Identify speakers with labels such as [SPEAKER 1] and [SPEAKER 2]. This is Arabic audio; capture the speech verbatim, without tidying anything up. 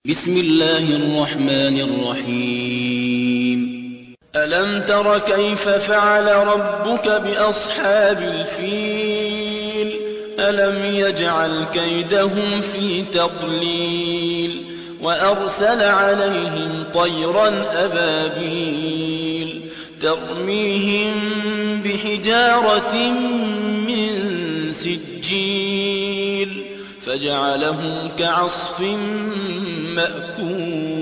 [SPEAKER 1] بسم الله الرحمن الرحيم ألم تر كيف فعل ربك بأصحاب الفيل ألم يجعل كيدهم في تضليل وأرسل عليهم طيرا أبابيل ترميهم بحجارة من سجيل فجعلهم كعصف مأكول